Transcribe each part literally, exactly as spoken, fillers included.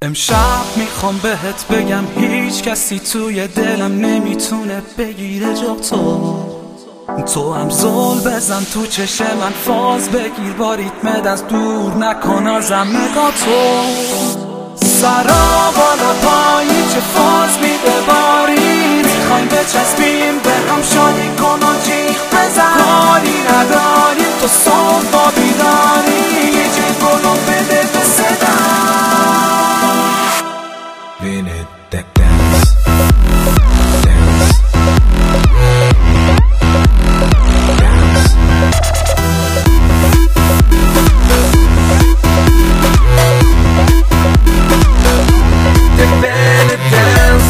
امشب میخوام بهت بگم هیچ کسی توی دلم نمیتونه بگیره جا تو. تو هم زل بزن تو چش من، فاز بگیر با ریتمت، از دور نکن ازم نگاه تو. سرا بالا پایین چه فاز میده باری، میخوایم بچسبیم به هم، شادی کن و جیغ بزن. کاری نداریم تو صبح با بیداری، یه جیغ گلو بده به صدا. Minute that dance, dance, dance. The minute dance.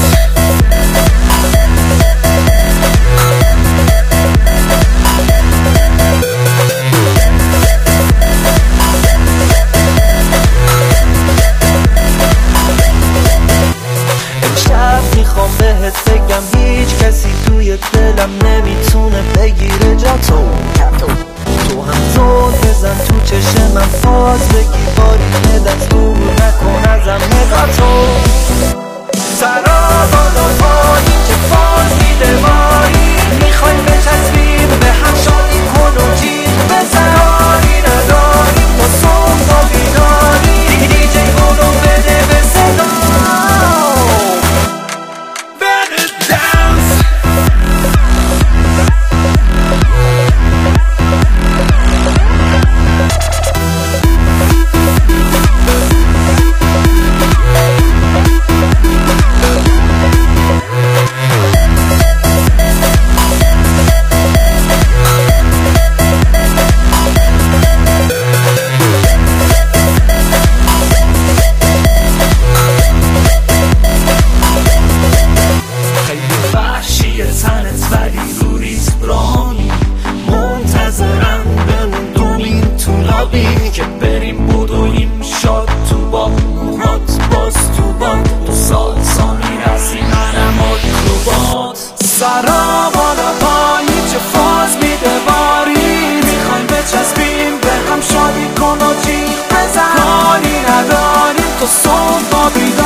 میخوام بهت بگم هیچ کسی توی دلم نمیتونه بگیره جا تو. تو هم زل بزن تو چش من، فاز بگیر باری ندست، دور نکن ازم نگاه تو. سرا بالا پایین که فاز میده باری، میخوایم بچسبیم به هم، شادی کن و جیغ بزن. کاری نداریم تا صبح با بیداری، دیجی گلو بده به صدا. تنت ولی رو ریتم رانی، منتظرم بمون دومین تو لابی، که بریم بودویم شاد تو با موهات باز تو باد. دو سال سانی رسی منم آکروبات. سرا بالا پایین چه فاز میده باری، میخوایم بچسبیم به هم، شادی کن و جیغ بزن. کاری نداریم تو صبح با بیداری.